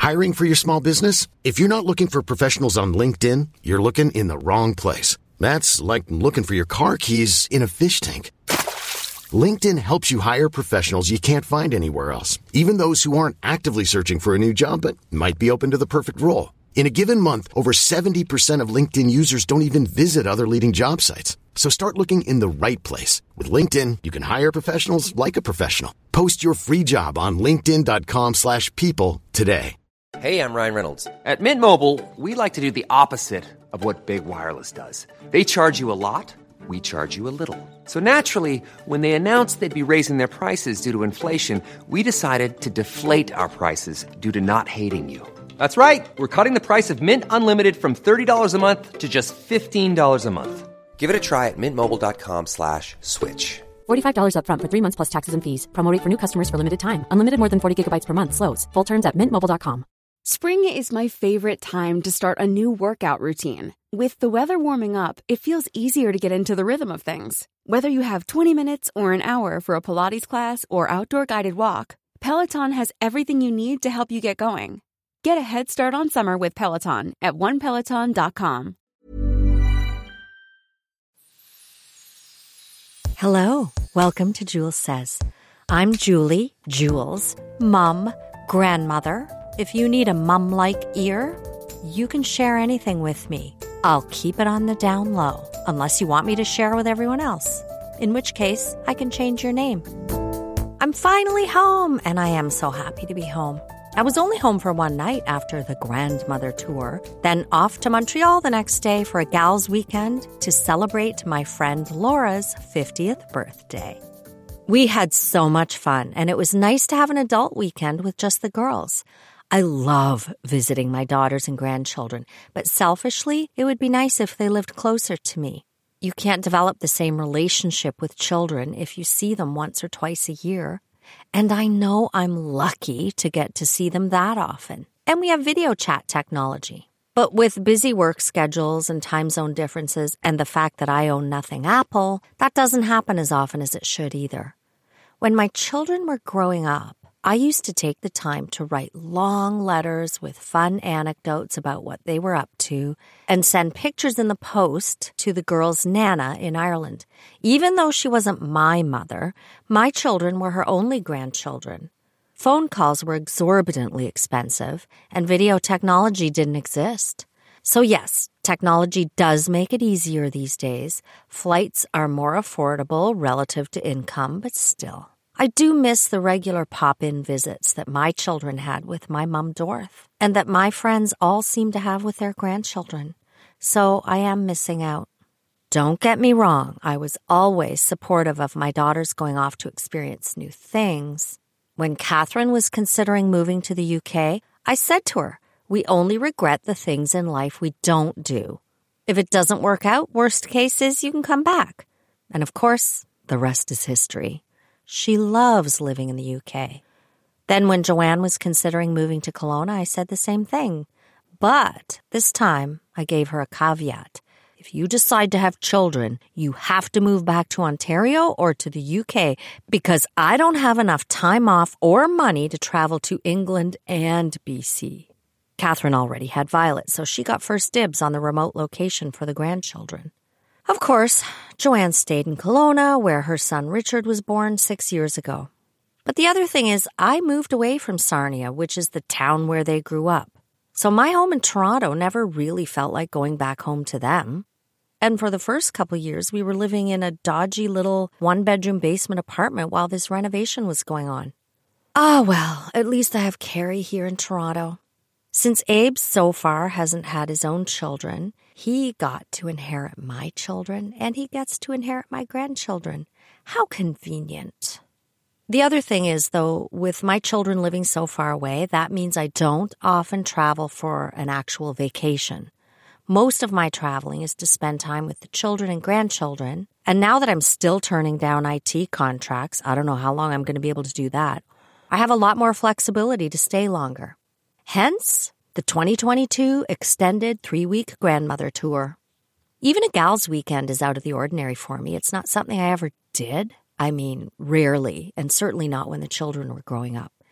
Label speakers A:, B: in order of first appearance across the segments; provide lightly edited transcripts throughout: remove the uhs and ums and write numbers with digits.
A: Hiring for your small business? If you're not looking for professionals on LinkedIn, you're looking in the wrong place. That's like looking for your car keys in a fish tank. LinkedIn helps you hire professionals you can't find anywhere else, even those who aren't actively searching for a new job but might be open to the perfect role. In a given month, over 70% of LinkedIn users don't even visit other leading job sites. So start looking in the right place. With LinkedIn, you can hire professionals like a professional. Post your free job on linkedin.com/people today.
B: Hey, I'm Ryan Reynolds. At Mint Mobile, we like to do the opposite of what Big Wireless does. They charge you a lot, we charge you a little. So naturally, when they announced they'd be raising their prices due to inflation, we decided to deflate our prices due to not hating you. That's right. We're cutting the price of Mint Unlimited from $30 a month to just $15 a month. Give it a try at mintmobile.com/switch.
C: $45 up front for 3 months plus taxes and fees. Promo rate for new customers for limited time. Unlimited more than 40 gigabytes per month. Slows full terms at mintmobile.com.
D: Spring is my favorite time to start a new workout routine. With the weather warming up, it feels easier to get into the rhythm of things. Whether you have 20 minutes or an hour for a Pilates class or outdoor guided walk, Peloton has everything you need to help you get going. Get a head start on summer with Peloton at onepeloton.com.
E: Hello, welcome to Jules Says. I'm Julie, Jules, mom, grandmother. If you need a mum-like ear, you can share anything with me. I'll keep it on the down low, unless you want me to share with everyone else, in which case I can change your name. I'm finally home, and I am so happy to be home. I was only home for one night after the grandmother tour, then off to Montreal the next day for a gals weekend to celebrate my friend Laura's 50th birthday. We had so much fun, and it was nice to have an adult weekend with just the girls. I love visiting my daughters and grandchildren, but selfishly, it would be nice if they lived closer to me. You can't develop the same relationship with children if you see them once or twice a year. And I know I'm lucky to get to see them that often. And we have video chat technology. But with busy work schedules and time zone differences and the fact that I own nothing Apple, that doesn't happen as often as it should either. When my children were growing up, I used to take the time to write long letters with fun anecdotes about what they were up to and send pictures in the post to the girl's Nana in Ireland. Even though she wasn't my mother, my children were her only grandchildren. Phone calls were exorbitantly expensive, and video technology didn't exist. So yes, technology does make it easier these days. Flights are more affordable relative to income, but still. I do miss the regular pop-in visits that my children had with my mom, Dorth, and that my friends all seem to have with their grandchildren. So I am missing out. Don't get me wrong, I was always supportive of my daughters going off to experience new things. When Catherine was considering moving to the UK, I said to her, we only regret the things in life we don't do. If it doesn't work out, worst case is you can come back. And of course, the rest is history. She loves living in the UK. Then when Joanne was considering moving to Kelowna, I said the same thing. But this time, I gave her a caveat. If you decide to have children, you have to move back to Ontario or to the UK because I don't have enough time off or money to travel to England and BC. Catherine already had Violet, so she got first dibs on the remote location for the grandchildren. Of course, Joanne stayed in Kelowna, where her son Richard was born 6 years ago. But the other thing is, I moved away from Sarnia, which is the town where they grew up. So my home in Toronto never really felt like going back home to them. And for the first couple years, we were living in a dodgy little one-bedroom basement apartment while this renovation was going on. Ah, well, at least I have Carrie here in Toronto. Since Abe so far hasn't had his own children, he got to inherit my children, and he gets to inherit my grandchildren. How convenient. The other thing is, though, with my children living so far away, that means I don't often travel for an actual vacation. Most of my traveling is to spend time with the children and grandchildren, and now that I'm still turning down IT contracts, I don't know how long I'm going to be able to do that, I have a lot more flexibility to stay longer. Hence, the 2022 extended 3-week grandmother tour. Even a gal's weekend is out of the ordinary for me. It's not something I ever did. I mean, rarely, and certainly not when the children were growing up.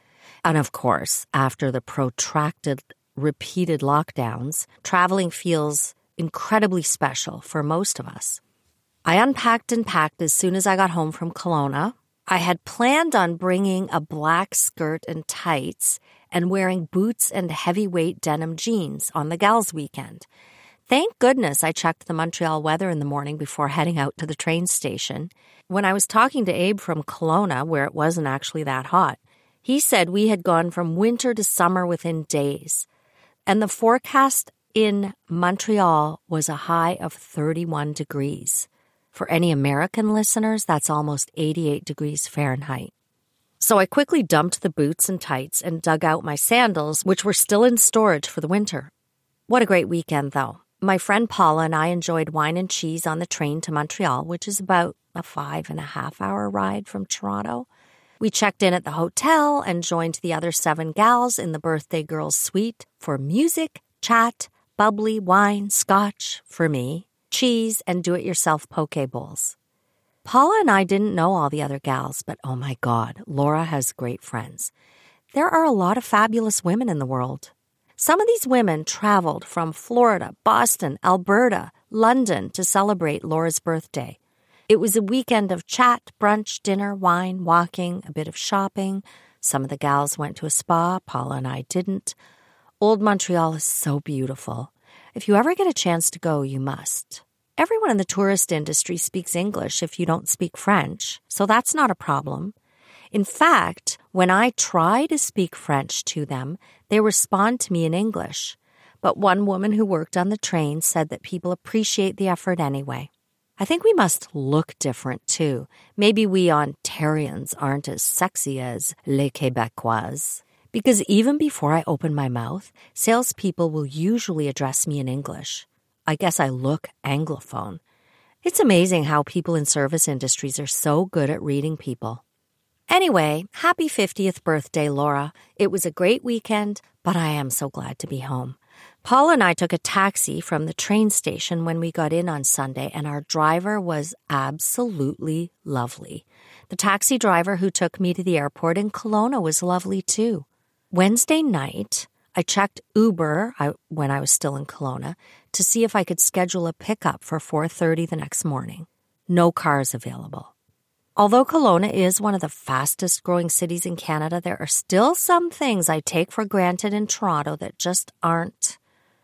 E: And of course, after the protracted, repeated lockdowns, traveling feels incredibly special for most of us. I unpacked and packed as soon as I got home from Kelowna. I had planned on bringing a black skirt and tights and wearing boots and heavyweight denim jeans on the gals' weekend. Thank goodness I checked the Montreal weather in the morning before heading out to the train station. When I was talking to Abe from Kelowna, where it wasn't actually that hot, he said we had gone from winter to summer within days. And the forecast in Montreal was a high of 31 degrees. For any American listeners, that's almost 88 degrees Fahrenheit. So I quickly dumped the boots and tights and dug out my sandals, which were still in storage for the winter. What a great weekend, though. My friend Paula and I enjoyed wine and cheese on the train to Montreal, which is about a 5.5-hour ride from Toronto. We checked in at the hotel and joined the other 7 gals in the birthday girls' suite for music, chat, bubbly, wine, scotch, for me, cheese, and do-it-yourself poke bowls. Paula and I didn't know all the other gals, but oh my God, Laura has great friends. There are a lot of fabulous women in the world. Some of these women traveled from Florida, Boston, Alberta, London to celebrate Laura's birthday. It was a weekend of chat, brunch, dinner, wine, walking, a bit of shopping. Some of the gals went to a spa. Paula and I didn't. Old Montreal is so beautiful. If you ever get a chance to go, you must. Everyone in the tourist industry speaks English if you don't speak French, so that's not a problem. In fact, when I try to speak French to them, they respond to me in English. But one woman who worked on the train said that people appreciate the effort anyway. I think we must look different, too. Maybe we Ontarians aren't as sexy as les Québécoises. Because even before I open my mouth, salespeople will usually address me in English. I guess I look Anglophone. It's amazing how people in service industries are so good at reading people. Anyway, happy 50th birthday, Laura. It was a great weekend, but I am so glad to be home. Paul and I took a taxi from the train station when we got in on Sunday, and our driver was absolutely lovely. The taxi driver who took me to the airport in Kelowna was lovely too. Wednesday night, I checked Uber when I was still in Kelowna to see if I could schedule a pickup for 4:30 the next morning. No cars available. Although Kelowna is one of the fastest growing cities in Canada, there are still some things I take for granted in Toronto that just aren't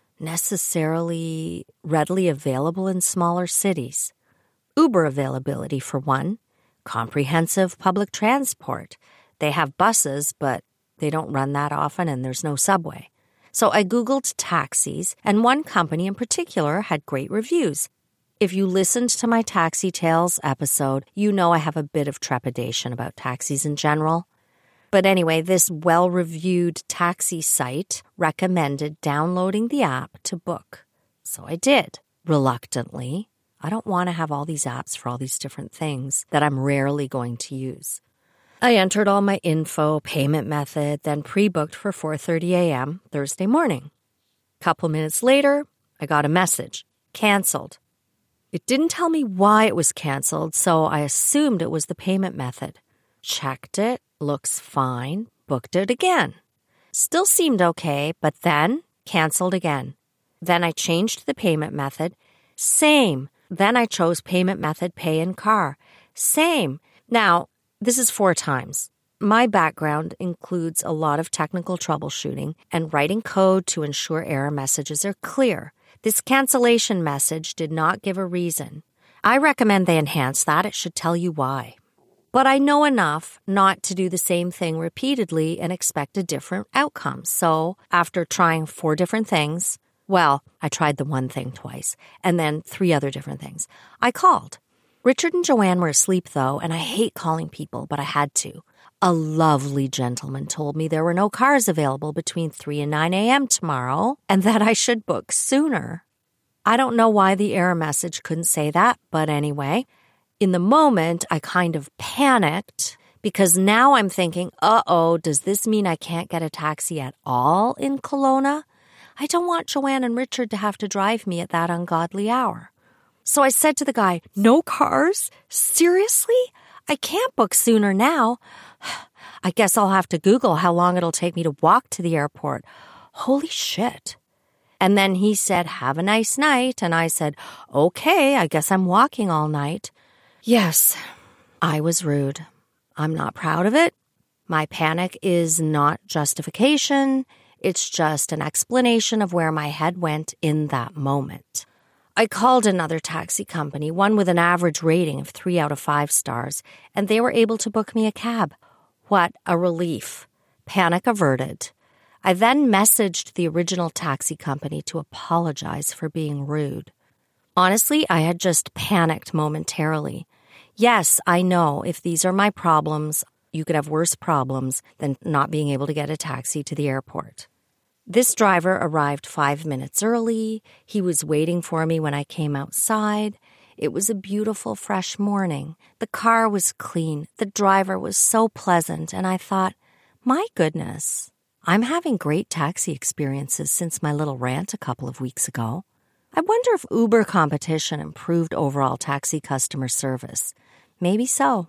E: necessarily readily available in smaller cities. Uber availability, for one. Comprehensive public transport. They have buses, but they don't run that often and there's no subway. So I Googled taxis, and one company in particular had great reviews. If you listened to my Taxi Tales episode, you know I have a bit of trepidation about taxis in general. But anyway, this well-reviewed taxi site recommended downloading the app to book. So I did, reluctantly. I don't want to have all these apps for all these different things that I'm rarely going to use. I entered all my info, payment method, then pre-booked for 4:30 a.m. Thursday morning. Couple minutes later, I got a message. Canceled. It didn't tell me why it was canceled, so I assumed it was the payment method. Checked it, looks fine, booked it again. Still seemed okay, but then canceled again. Then I changed the payment method. Same. Then I chose payment method pay in car. Same. Now, this is 4 times. My background includes a lot of technical troubleshooting and writing code to ensure error messages are clear. This cancellation message did not give a reason. I recommend they enhance that. It should tell you why. But I know enough not to do the same thing repeatedly and expect a different outcome. So after trying 4 different things, well, I tried the one thing twice and then 3 other different things. I called. Richard and Joanne were asleep, though, and I hate calling people, but I had to. A lovely gentleman told me there were no cars available between 3 and 9 a.m. tomorrow and that I should book sooner. I don't know why the error message couldn't say that, but anyway, in the moment, I kind of panicked because now I'm thinking, does this mean I can't get a taxi at all in Kelowna? I don't want Joanne and Richard to have to drive me at that ungodly hour. So I said to the guy, no cars? Seriously? I can't book sooner now. I guess I'll have to Google how long it'll take me to walk to the airport. Holy shit. And then he said, have a nice night. And I said, okay, I guess I'm walking all night. Yes, I was rude. I'm not proud of it. My panic is not justification. It's just an explanation of where my head went in that moment. I called another taxi company, one with an average rating of 3 out of 5 stars, and they were able to book me a cab. What a relief. Panic averted. I then messaged the original taxi company to apologize for being rude. Honestly, I had just panicked momentarily. Yes, I know if these are my problems, you could have worse problems than not being able to get a taxi to the airport. This driver arrived 5 minutes early. He was waiting for me when I came outside. It was a beautiful, fresh morning. The car was clean. The driver was so pleasant, and I thought, my goodness, I'm having great taxi experiences since my little rant a couple of weeks ago. I wonder if Uber competition improved overall taxi customer service. Maybe so.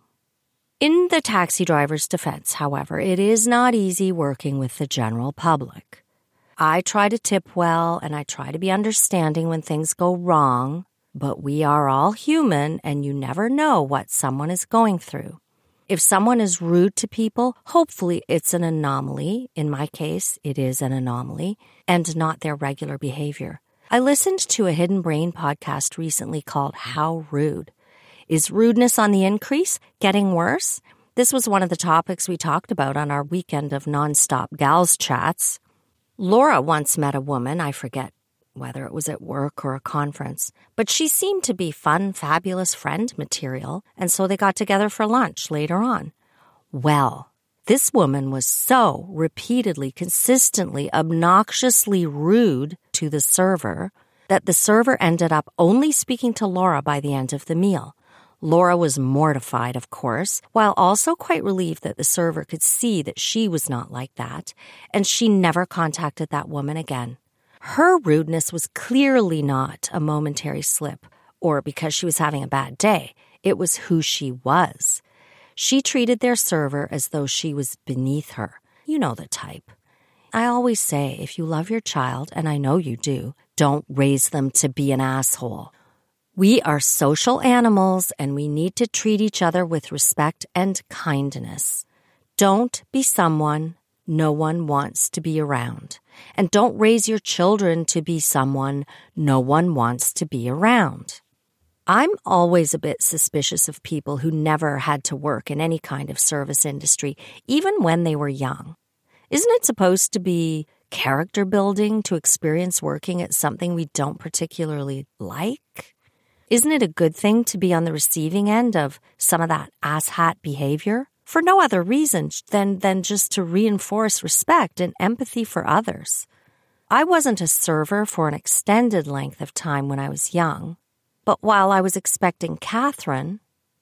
E: In the taxi driver's defense, however, it is not easy working with the general public. I try to tip well, and I try to be understanding when things go wrong, but we are all human, and you never know what someone is going through. If someone is rude to people, hopefully it's an anomaly. In my case, it is an anomaly, and not their regular behavior. I listened to a Hidden Brain podcast recently called How Rude. Is rudeness on the increase? Getting worse? This was one of the topics we talked about on our weekend of nonstop gals chats. Laura once met a woman, I forget whether it was at work or a conference, but she seemed to be fun, fabulous friend material, and so they got together for lunch later on. Well, this woman was so repeatedly, consistently, obnoxiously rude to the server that the server ended up only speaking to Laura by the end of the meal. Laura was mortified, of course, while also quite relieved that the server could see that she was not like that, and she never contacted that woman again. Her rudeness was clearly not a momentary slip, or because she was having a bad day. It was who she was. She treated their server as though she was beneath her. You know the type. I always say, if you love your child, and I know you do, don't raise them to be an asshole. We are social animals, and we need to treat each other with respect and kindness. Don't be someone no one wants to be around. And don't raise your children to be someone no one wants to be around. I'm always a bit suspicious of people who never had to work in any kind of service industry, even when they were young. Isn't it supposed to be character building to experience working at something we don't particularly like? Isn't it a good thing to be on the receiving end of some of that asshat behavior? For no other reason than just to reinforce respect and empathy for others. I wasn't a server for an extended length of time when I was young, but while I was expecting Catherine,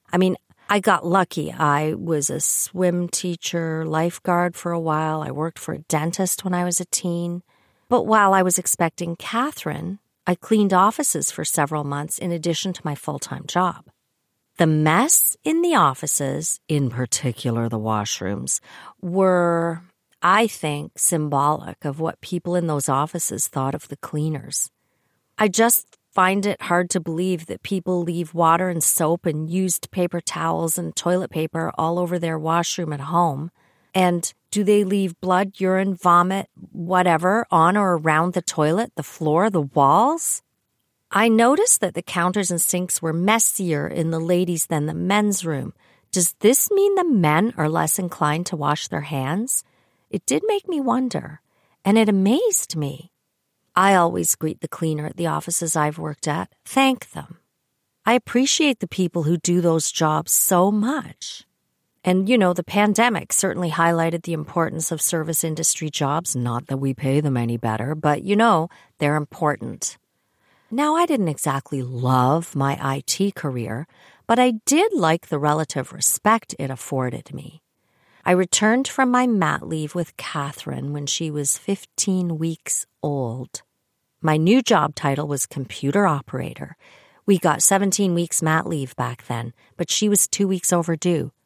E: I got lucky. I was a swim teacher, lifeguard for a while. I worked for a dentist when I was a teen. But while I was expecting Catherine, I cleaned offices for several months in addition to my full-time job. The mess in the offices, in particular the washrooms, were, I think, symbolic of what people in those offices thought of the cleaners. I just find it hard to believe that people leave water and soap and used paper towels and toilet paper all over their washroom at home. And do they leave blood, urine, vomit, whatever, on or around the toilet, the floor, the walls? I noticed that the counters and sinks were messier in the ladies' than the men's room. Does this mean the men are less inclined to wash their hands? It did make me wonder, and it amazed me. I always greet the cleaner at the offices I've worked at, thank them. I appreciate the people who do those jobs so much. And, the pandemic certainly highlighted the importance of service industry jobs. Not that we pay them any better, but, they're important. Now, I didn't exactly love my IT career, but I did like the relative respect it afforded me. I returned from my mat leave with Catherine when she was 15 weeks old. My new job title was computer operator. We got 17 weeks mat leave back then, but she was 2 weeks overdue.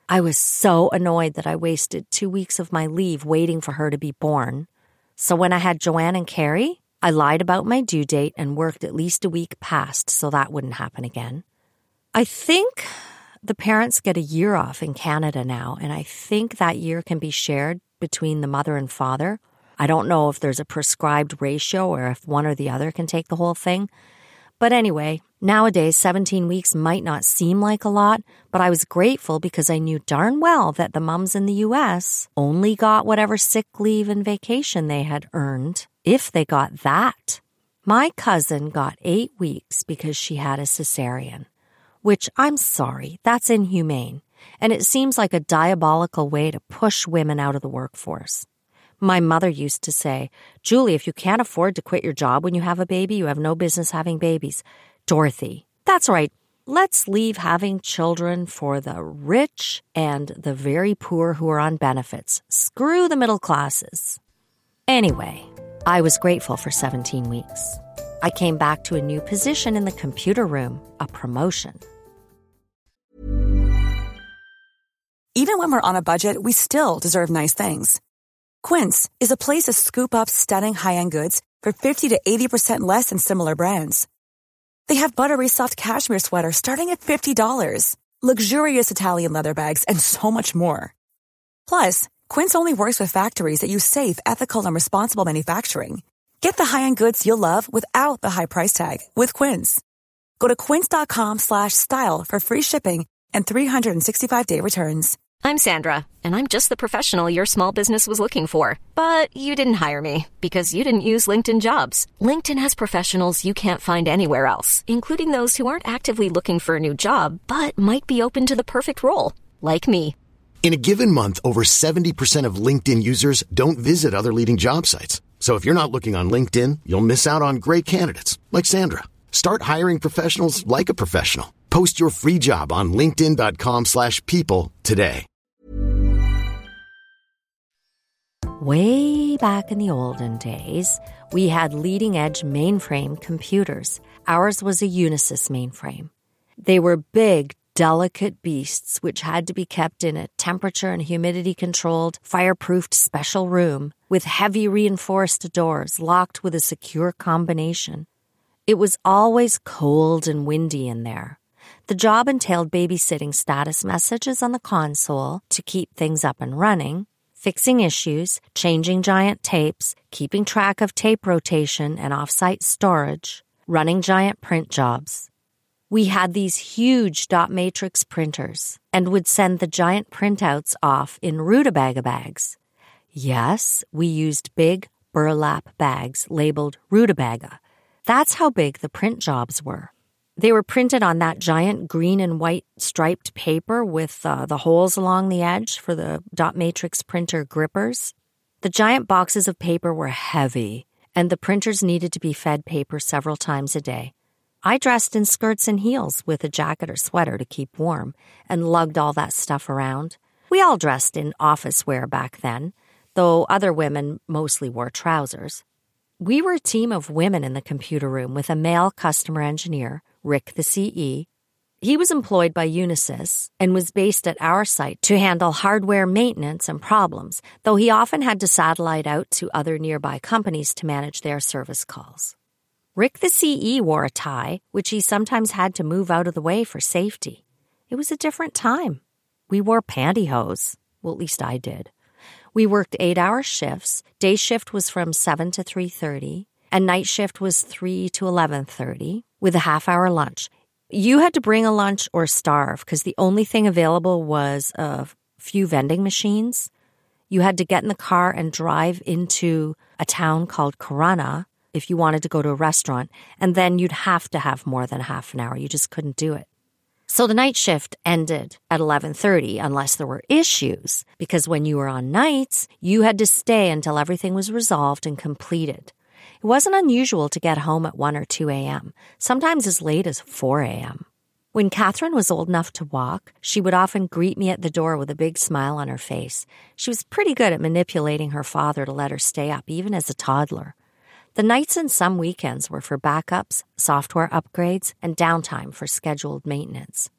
E: I was so annoyed that I wasted 2 weeks of my leave waiting for her to be born. So when I had Joanne and Carrie, I lied about my due date and worked at least a week past so that wouldn't happen again. I think the parents get a year off in Canada now, and I think that year can be shared between the mother and father. I don't know if there's a prescribed ratio or if one or the other can take the whole thing. But anyway, nowadays 17 weeks might not seem like a lot, but I was grateful because I knew darn well that the mums in the U.S. only got whatever sick leave and vacation they had earned, if they got that. My cousin got 8 weeks because she had a cesarean, which I'm sorry, that's inhumane, and it seems like a diabolical way to push women out of the workforce. My mother used to say, Julie, if you can't afford to quit your job when you have a baby, you have no business having babies. Dorothy, that's right. Let's leave having children for the rich and the very poor who are on benefits. Screw the middle classes. Anyway, I was grateful for 17 weeks. I came back to a new position in the computer room, a promotion.
F: Even when we're on a budget, we still deserve nice things. Quince is a place to scoop up stunning high-end goods for 50 to 80% less than similar brands. They have buttery soft cashmere sweaters starting at $50, luxurious Italian leather bags, and so much more. Plus, Quince only works with factories that use safe, ethical, and responsible manufacturing. Get the high-end goods you'll love without the high price tag with Quince. Go to quince.com/style for free shipping and 365-day returns.
G: I'm Sandra, and I'm just the professional your small business was looking for. But you didn't hire me because you didn't use LinkedIn Jobs. LinkedIn has professionals you can't find anywhere else, including those who aren't actively looking for a new job, but might be open to the perfect role, like me.
A: In a given month, over 70% of LinkedIn users don't visit other leading job sites. So if you're not looking on LinkedIn, you'll miss out on great candidates, like Sandra. Start hiring professionals like a professional. Post your free job on linkedin.com/people today.
E: Way back in the olden days, we had leading-edge mainframe computers. Ours was a Unisys mainframe. They were big, delicate beasts which had to be kept in a temperature and humidity-controlled, fire-proofed special room with heavy reinforced doors locked with a secure combination. It was always cold and windy in there. The job entailed babysitting status messages on the console to keep things up and running, fixing issues, changing giant tapes, keeping track of tape rotation and off-site storage, running giant print jobs. We had these huge dot matrix printers and would send the giant printouts off in rutabaga bags. Yes, we used big burlap bags labeled rutabaga. That's how big the print jobs were. They were printed on that giant green and white striped paper with the holes along the edge for the dot matrix printer grippers. The giant boxes of paper were heavy, and the printers needed to be fed paper several times a day. I dressed in skirts and heels with a jacket or sweater to keep warm and lugged all that stuff around. We all dressed in office wear back then, though other women mostly wore trousers. We were a team of women in the computer room with a male customer engineer, Rick the CE. He was employed by Unisys and was based at our site to handle hardware maintenance and problems, though he often had to satellite out to other nearby companies to manage their service calls. Rick the CE wore a tie, which he sometimes had to move out of the way for safety. It was a different time. We wore pantyhose. Well, at least I did. We worked 8-hour shifts. Day shift was from 7 to 3:30, and night shift was 3 to 11:30, with a half-hour lunch. You had to bring a lunch or starve, because the only thing available was a few vending machines. You had to get in the car and drive into a town called Corunna if you wanted to go to a restaurant, and then you'd have to have more than half an hour. You just couldn't do it. So the night shift ended at 11:30 unless there were issues, because when you were on nights, you had to stay until everything was resolved and completed. It wasn't unusual to get home at 1 or 2 a.m., sometimes as late as 4 a.m. When Catherine was old enough to walk, she would often greet me at the door with a big smile on her face. She was pretty good at manipulating her father to let her stay up, even as a toddler. The nights and some weekends were for backups, software upgrades, and downtime for scheduled maintenance.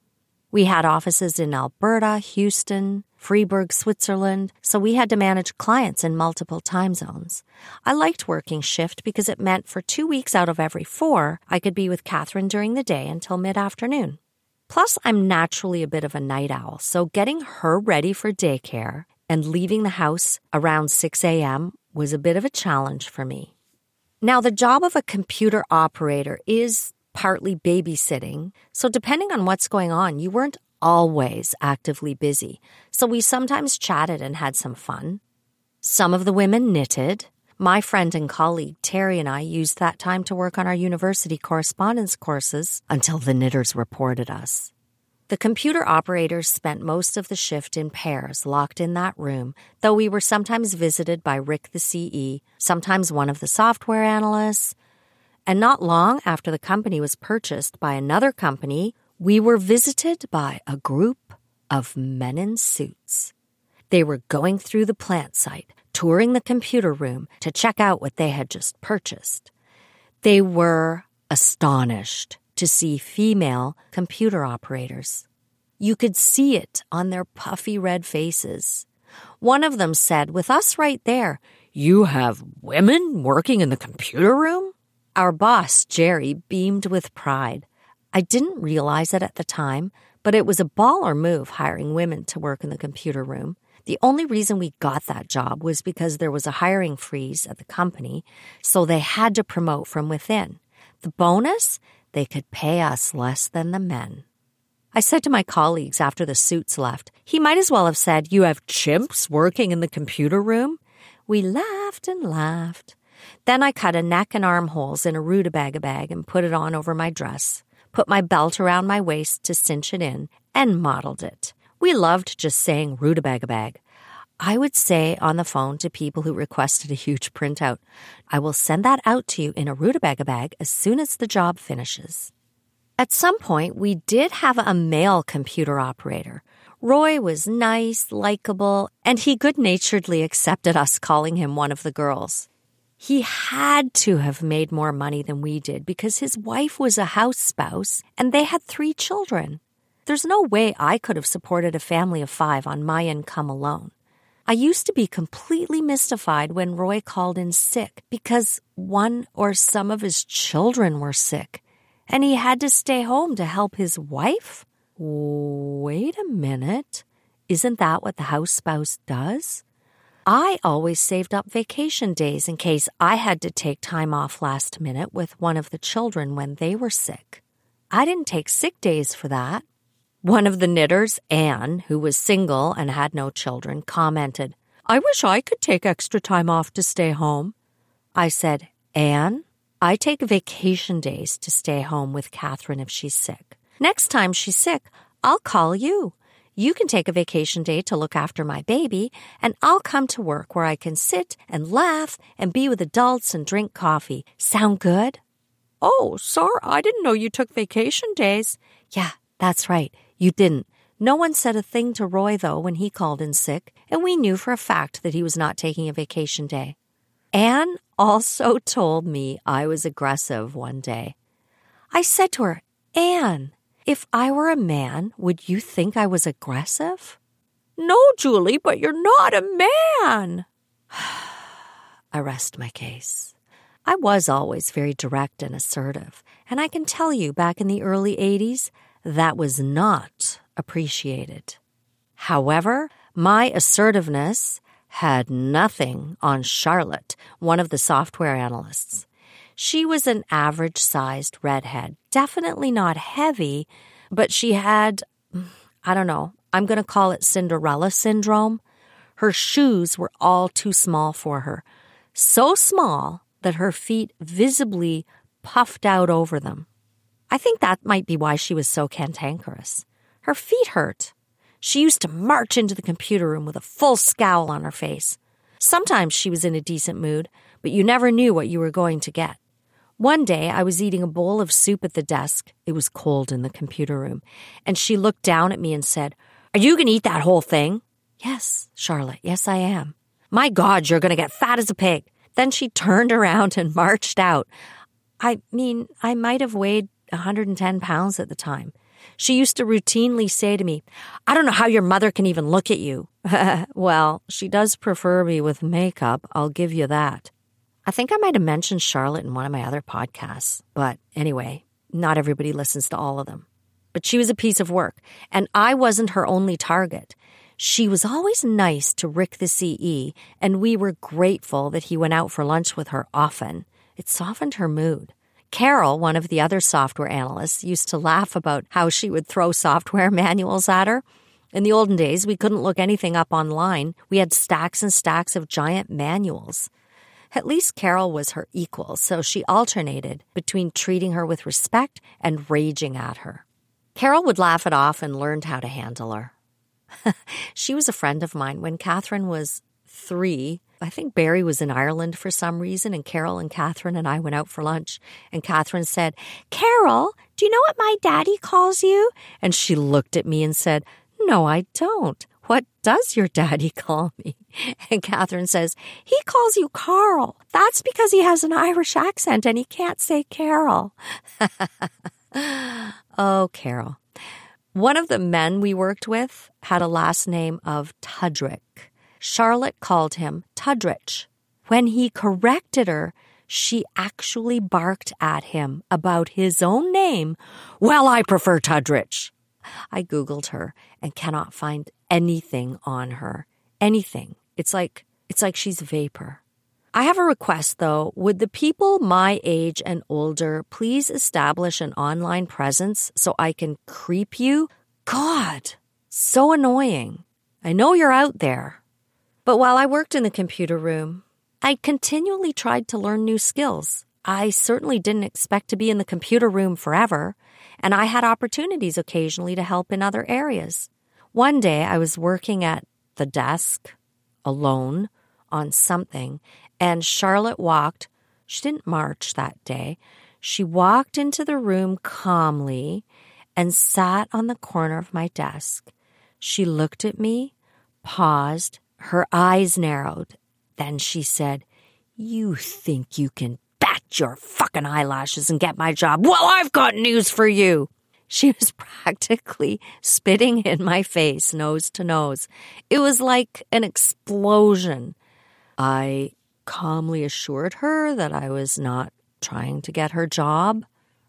E: We had offices in Alberta, Houston, Freiburg, Switzerland, so we had to manage clients in multiple time zones. I liked working shift because it meant for 2 weeks out of every 4, I could be with Catherine during the day until mid-afternoon. Plus, I'm naturally a bit of a night owl, so getting her ready for daycare and leaving the house around 6 a.m. was a bit of a challenge for me. Now, the job of a computer operator is partly babysitting, so depending on what's going on, you weren't always actively busy. So we sometimes chatted and had some fun. Some of the women knitted. My friend and colleague Terry and I used that time to work on our university correspondence courses until the knitters reported us. The computer operators spent most of the shift in pairs, locked in that room, though we were sometimes visited by Rick the CE, sometimes one of the software analysts. And not long after the company was purchased by another company, we were visited by a group of men in suits. They were going through the plant site, touring the computer room to check out what they had just purchased. They were astonished to see female computer operators. You could see it on their puffy red faces. One of them said, with us right there, "You have women working in the computer room?" Our boss, Jerry, beamed with pride. I didn't realize it at the time, but it was a baller move hiring women to work in the computer room. The only reason we got that job was because there was a hiring freeze at the company, so they had to promote from within. The bonus? They could pay us less than the men. I said to my colleagues after the suits left, he might as well have said, "You have chimps working in the computer room?" We laughed and laughed. Then I cut a neck and armholes in a rutabaga bag and put it on over my dress, put my belt around my waist to cinch it in, and modeled it. We loved just saying rutabaga bag. I would say on the phone to people who requested a huge printout, "I will send that out to you in a rutabaga bag as soon as the job finishes." At some point, we did have a male computer operator. Roy was nice, likable, and he good-naturedly accepted us calling him one of the girls. He had to have made more money than we did because his wife was a house spouse and they had 3 children. There's no way I could have supported a family of 5 on my income alone. I used to be completely mystified when Roy called in sick because one or some of his children were sick, and he had to stay home to help his wife? Wait a minute. Isn't that what the house spouse does? I always saved up vacation days in case I had to take time off last minute with one of the children when they were sick. I didn't take sick days for that. One of the knitters, Anne, who was single and had no children, commented, "I wish I could take extra time off to stay home." I said, "Anne, I take vacation days to stay home with Catherine if she's sick. Next time she's sick, I'll call you. You can take a vacation day to look after my baby, and I'll come to work where I can sit and laugh and be with adults and drink coffee. Sound good?" "Oh, sorry, I didn't know you took vacation days." "Yeah, that's right. You didn't. No one said a thing to Roy, though, when he called in sick, and we knew for a fact that he was not taking a vacation day." Anne also told me I was aggressive one day. I said to her, "Anne, if I were a man, would you think I was aggressive?" "No, Julie, but you're not a man." I rest my case. I was always very direct and assertive, and I can tell you back in the early 80s, that was not appreciated. However, my assertiveness had nothing on Charlotte, one of the software analysts. She was an average-sized redhead, definitely not heavy, but she had, I don't know, I'm going to call it Cinderella syndrome. Her shoes were all too small for her, so small that her feet visibly puffed out over them. I think that might be why she was so cantankerous. Her feet hurt. She used to march into the computer room with a full scowl on her face. Sometimes she was in a decent mood, but you never knew what you were going to get. One day, I was eating a bowl of soup at the desk. It was cold in the computer room, and she looked down at me and said, "Are you going to eat that whole thing?" "Yes, Charlotte, yes, I am." "My God, you're going to get fat as a pig." Then she turned around and marched out. I mean, I might have weighed 110 pounds at the time. She used to routinely say to me, "I don't know how your mother can even look at you." Well, she does prefer me with makeup, I'll give you that. I think I might have mentioned Charlotte in one of my other podcasts, but anyway, not everybody listens to all of them. But she was a piece of work, and I wasn't her only target. She was always nice to Rick the CE, and we were grateful that he went out for lunch with her often. It softened her mood. Carol, one of the other software analysts, used to laugh about how she would throw software manuals at her. In the olden days, we couldn't look anything up online. We had stacks and stacks of giant manuals. At least Carol was her equal, so she alternated between treating her with respect and raging at her. Carol would laugh it off and learned how to handle her. She was a friend of mine when Catherine was 3. I think Barry was in Ireland for some reason, and Carol and Catherine and I went out for lunch. And Catherine said, "Carol, do you know what my daddy calls you?" And she looked at me and said, "No, I don't. What does your daddy call me?" And Catherine says, "He calls you Carl. That's because he has an Irish accent and he can't say Carol." Oh, Carol. One of the men we worked with had a last name of Tudrick. Charlotte called him Tudrich. When he corrected her, she actually barked at him about his own name. "Well, I prefer Tudrich." I Googled her and cannot find anything on her. Anything. It's like she's vapor. I have a request, though. Would the people my age and older please establish an online presence so I can creep you? God, so annoying. I know you're out there. But while I worked in the computer room, I continually tried to learn new skills. I certainly didn't expect to be in the computer room forever, and I had opportunities occasionally to help in other areas. One day I was working at the desk, alone, on something, and Charlotte walked. She didn't march that day. She walked into the room calmly and sat on the corner of my desk. She looked at me, paused, her eyes narrowed. Then she said, "You think you can bat your fucking eyelashes and get my job? Well, I've got news for you." She was practically spitting in my face, nose to nose. It was like an explosion. I calmly assured her that I was not trying to get her job,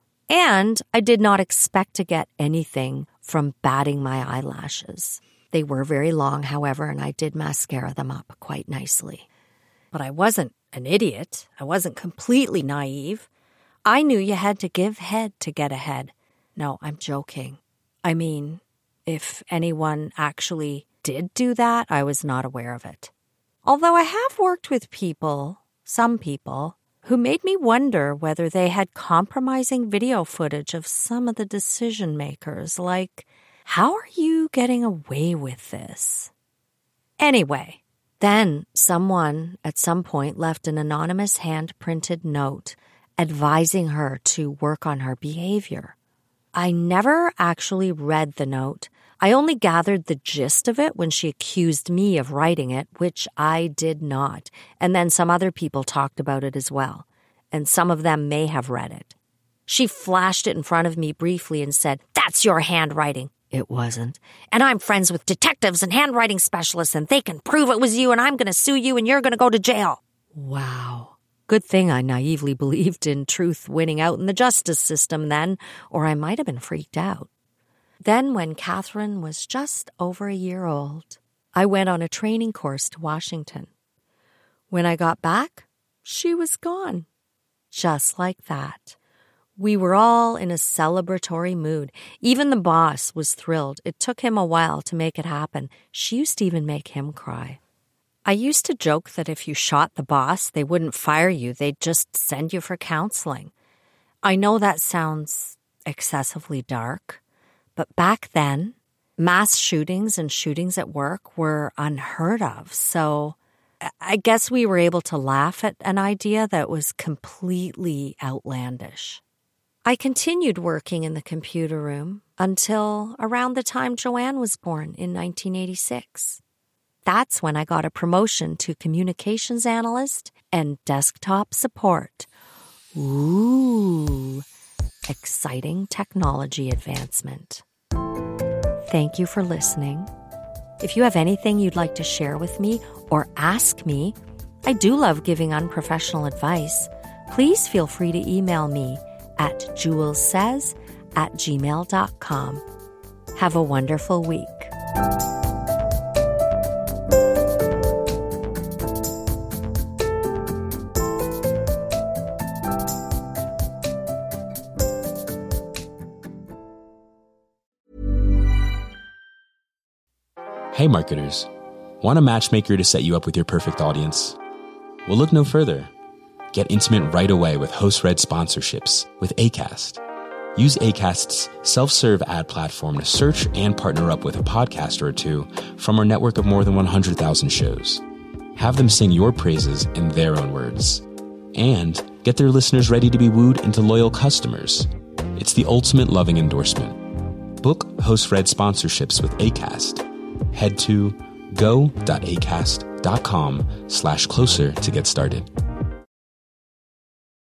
E: and I did not expect to get anything from batting my eyelashes. They were very long, however, and I did mascara them up quite nicely. But I wasn't an idiot. I wasn't completely naive. I knew you had to give head to get ahead. No, I'm joking. I mean, if anyone actually did do that, I was not aware of it. Although I have worked with people, some people, who made me wonder whether they had compromising video footage of some of the decision makers, like, how are you getting away with this? Anyway, then someone at some point left an anonymous hand-printed note advising her to work on her behavior. I never actually read the note. I only gathered the gist of it when she accused me of writing it, which I did not. And then some other people talked about it as well, and some of them may have read it. She flashed it in front of me briefly and said, "That's your handwriting." It wasn't. "And I'm friends with detectives and handwriting specialists, and they can prove it was you, and I'm going to sue you, and you're going to go to jail." Wow. Good thing I naively believed in truth winning out in the justice system then, or I might have been freaked out. Then, when Catherine was just over a year old, I went on a training course to Washington. When I got back, she was gone. Just like that. We were all in a celebratory mood. Even the boss was thrilled. It took him a while to make it happen. She used to even make him cry. I used to joke that if you shot the boss, they wouldn't fire you. They'd just send you for counseling. I know that sounds excessively dark, but back then, mass shootings and shootings at work were unheard of. So I guess we were able to laugh at an idea that was completely outlandish. I continued working in the computer room until around the time Joanne was born in 1986. That's when I got a promotion to communications analyst and desktop support. Ooh, exciting technology advancement. Thank you for listening. If you have anything you'd like to share with me or ask me, I do love giving unprofessional advice. Please feel free to email me at julessays@gmail.com. Have a wonderful week.
H: Hey marketers, want a matchmaker to set you up with your perfect audience? Well, look no further. Get intimate right away with host-read sponsorships with Acast. Use Acast's self-serve ad platform to search and partner up with a podcaster or two from our network of more than 100,000 shows. Have them sing your praises in their own words. And get their listeners ready to be wooed into loyal customers. It's the ultimate loving endorsement. Book host-read sponsorships with Acast. Head to go.acast.com/closer to get started.